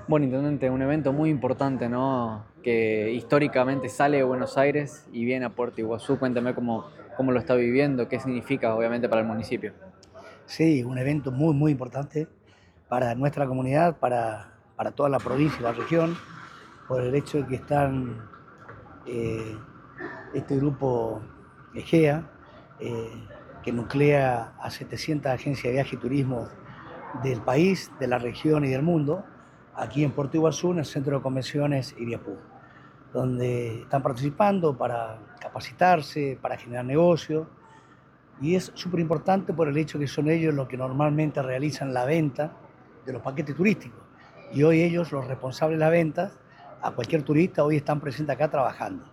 Bueno, intendente, un evento muy importante, ¿no? Que históricamente sale de Buenos Aires y viene a Puerto Iguazú. Cuéntame cómo lo está viviendo, qué significa, obviamente, para el municipio. Sí, un evento muy importante para nuestra comunidad, para toda la provincia y la región, por el hecho de que están eh, este grupo EGEA, eh, que nuclea a 700 agencias de viaje y turismo del país, de la región y del mundo, aquí en Puerto Iguazú, en el Centro de Convenciones Iriapú, donde están participando para capacitarse, para generar negocio. Y es súper importante por el hecho que son ellos los que normalmente realizan la venta de los paquetes turísticos. Y hoy ellos, los responsables de la venta, a cualquier turista, hoy están presentes acá trabajando.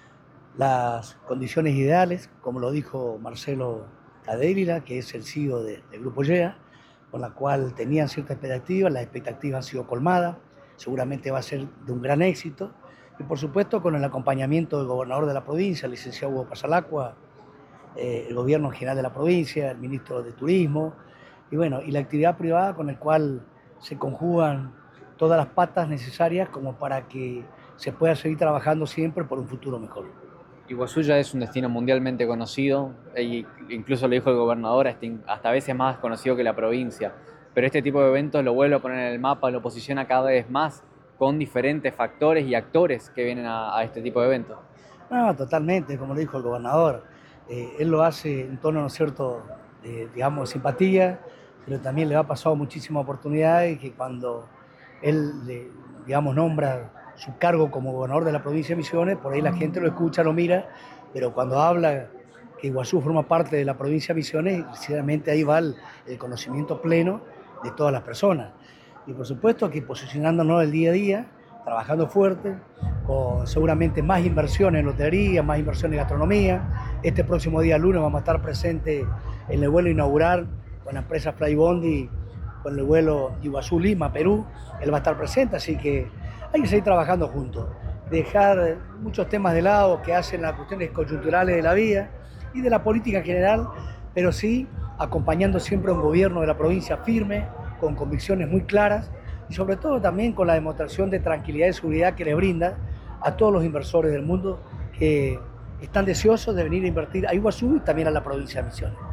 Las condiciones ideales, como lo dijo Marcelo Cadevila, que es el CEO del Grupo YEA, con la cual tenían ciertas expectativas, las expectativas han sido colmadas, seguramente va a ser de un gran éxito, y por supuesto con el acompañamiento del gobernador de la provincia, el licenciado Hugo Pasalacqua, el gobierno general de la provincia, el ministro de Turismo, y bueno, y la actividad privada con la cual se conjugan todas las patas necesarias como para que se pueda seguir trabajando siempre por un futuro mejor. Iguazú ya es un destino mundialmente conocido, e incluso lo dijo el gobernador, hasta a veces más conocido que la provincia. Pero este tipo de eventos lo vuelve a poner en el mapa, lo posiciona cada vez más con diferentes factores y actores que vienen a este tipo de eventos. No, totalmente, como lo dijo el gobernador. Él lo hace en tono, ¿no es cierto?, digamos, de simpatía, pero también le ha pasado muchísimas oportunidades que cuando él, digamos, nombra su cargo como gobernador de la provincia de Misiones, por ahí la gente lo escucha, lo mira, pero cuando habla que Iguazú forma parte de la provincia de Misiones, sinceramente ahí va el conocimiento pleno de todas las personas. Y por supuesto que posicionándonos el día a día, trabajando fuerte, con seguramente más inversión en lotería, más inversión en gastronomía. Este próximo día lunes vamos a estar presentes en el vuelo inaugural con la empresa Flybondi, con el vuelo Iguazú-Lima, Perú. Él va a estar presente, así que hay que seguir trabajando juntos. Dejar muchos temas de lado que hacen las cuestiones coyunturales de la vida y de la política en general, pero sí acompañando siempre a un gobierno de la provincia firme, con convicciones muy claras y sobre todo también con la demostración de tranquilidad y seguridad que le brinda a todos los inversores del mundo que están deseosos de venir a invertir a Iguazú y también a la provincia de Misiones.